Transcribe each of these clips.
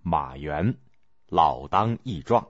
马援，老当益壮。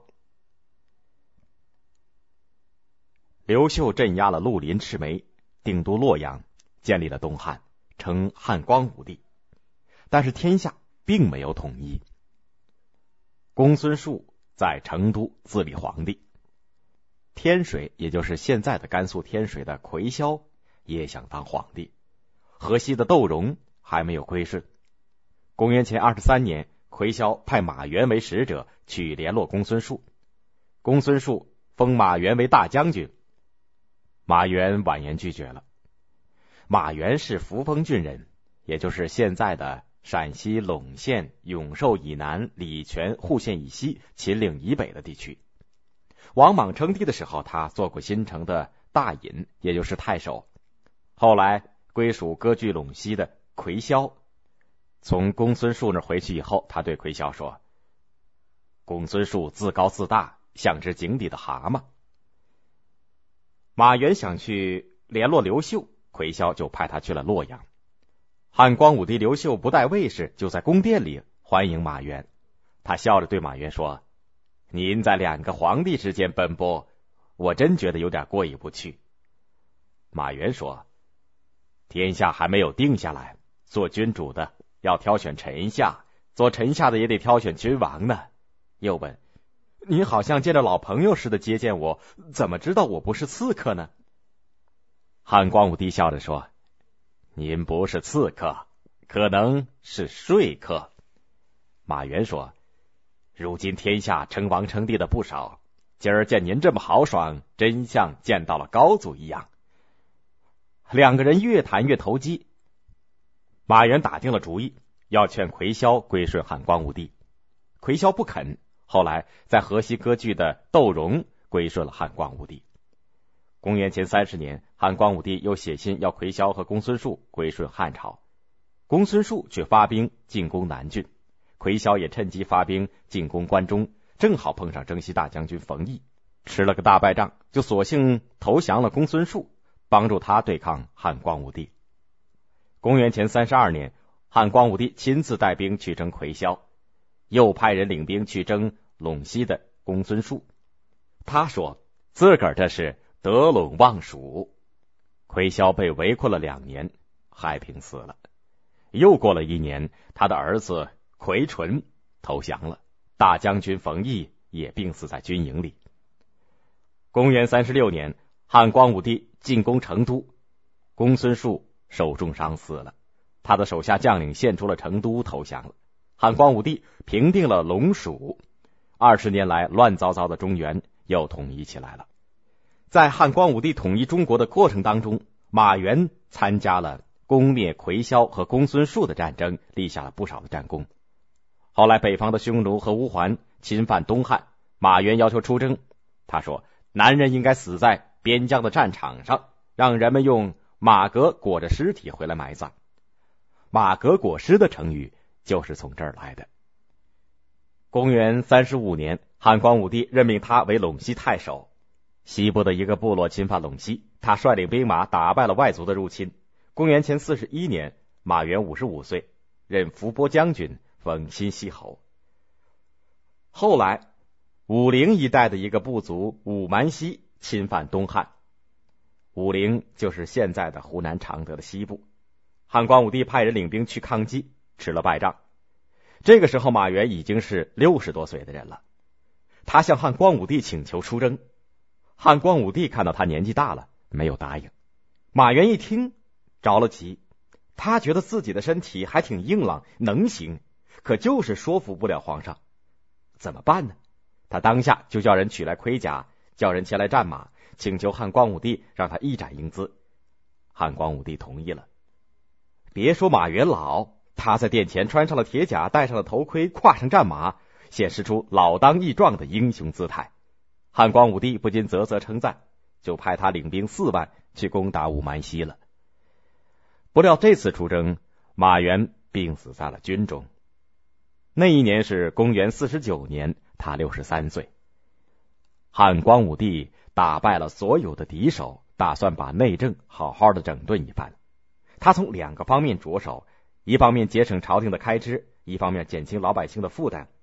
刘秀镇压了绿林赤眉，定都洛阳，建立了东汉，称汉光武帝。但是天下并没有统一。公孙述在成都自立皇帝，天水也就是现在的甘肃天水的魁霄也想当皇帝，河西的窦融还没有归顺。公元前23年，魁霄派马援为使者去联络公孙述，公孙述封马援为大将军，马援婉言拒绝了。马援是扶风郡人，也就是现在的陕西陇县永寿以南、礼泉、户县以西、秦岭以北的地区。王莽称帝的时候，他做过新城的大尹，也就是太守，后来归属割据陇西的魁霄。从公孙述那回去以后，他对魁霄说：公孙述自高自大，像只井底的蛤蟆。马援想去联络刘秀，魁霄就派他去了洛阳。汉光武帝刘秀不带卫士，就在宫殿里欢迎马援。他笑着对马援说：您在2个皇帝之间奔波，我真觉得有点过意不去。马援说：天下还没有定下来，做君主的要挑选臣下，做臣下的也得挑选君王呢。又问：您好像见着老朋友似的接见我，怎么知道我不是刺客呢？汉光武帝笑着说：您不是刺客，可能是说客。马援说：如今天下称王称帝的不少，今儿见您这么豪爽，真像见到了高祖一样。2个人越谈越投机，马援打定了主意，要劝魁霄归顺汉光武帝。魁霄不肯，后来在河西割据的窦融归顺了汉光武帝。公元前30年，汉光武帝又写信要魁霄和公孙述归顺汉朝，公孙述却发兵进攻南郡，魁霄也趁机发兵进攻关中，正好碰上征西大将军冯异，吃了个大败仗，就索性投降了公孙述，帮助他对抗汉光武帝。公元前32年，汉光武帝亲自带兵去征魁霄，又派人领兵去征陇西的公孙述。他说自个儿这是得陇望蜀。魁霄被围困了2年，害平死了。又过了1年，他的儿子魁纯投降了，大将军冯异也病死在军营里。公元36年，汉光武帝进攻成都，公孙述受重伤死了，他的手下将领献出了成都投降了。汉光武帝平定了陇蜀，20年来乱糟糟的中原又统一起来了。在汉光武帝统一中国的过程当中，马援参加了攻灭魁霄和公孙述的战争，立下了不少的战功。后来北方的匈奴和乌桓侵犯东汉，马援要求出征。他说男人应该死在边疆的战场上，让人们用马革裹着尸体回来埋葬。马革裹尸的成语就是从这儿来的。公元35年，汉光武帝任命他为陇西太守。西部的一个部落侵犯陇西，他率领兵马打败了外族的入侵。公元前41年，马援55岁，任伏波将军，封新息侯。后来武陵一带的一个部族武蛮西侵犯东汉，武陵就是现在的湖南常德的西部。汉光武帝派人领兵去抗击，吃了败仗。这个时候马援已经是60多岁的人了，他向汉光武帝请求出征。汉光武帝看到他年纪大了，没有答应。马援一听着了急，他觉得自己的身体还挺硬朗能行，可就是说服不了皇上，怎么办呢？他当下就叫人取来盔甲，叫人前来战马，请求汉光武帝让他一展英姿。汉光武帝同意了。别说马援老，他在殿前穿上了铁甲，戴上了头盔，跨上战马，显示出老当益壮的英雄姿态。汉光武帝不禁啧啧称赞，就派他领兵4万去攻打武蛮西了。不料这次出征，马援病死在了军中。那一年是公元49年，他63岁。汉光武帝打败了所有的敌手，打算把内政好好的整顿一番。他从2个方面着手，一方面节省朝廷的开支，一方面减轻老百姓的负担，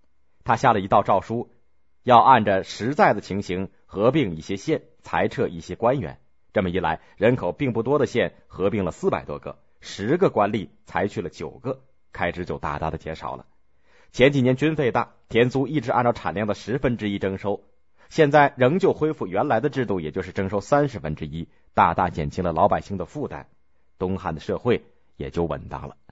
他下了一道诏书，要按着实在的情形合并一些县，裁撤一些官员。这么一来，人口并不多的县合并了400多个，10个官吏裁去了9个，开支就大大的减少了。前几年军费大，田租一直按照产量的1/10征收，现在仍旧恢复原来的制度，也就是征收1/30，大大减轻了老百姓的负担，东汉的社会也就稳当了。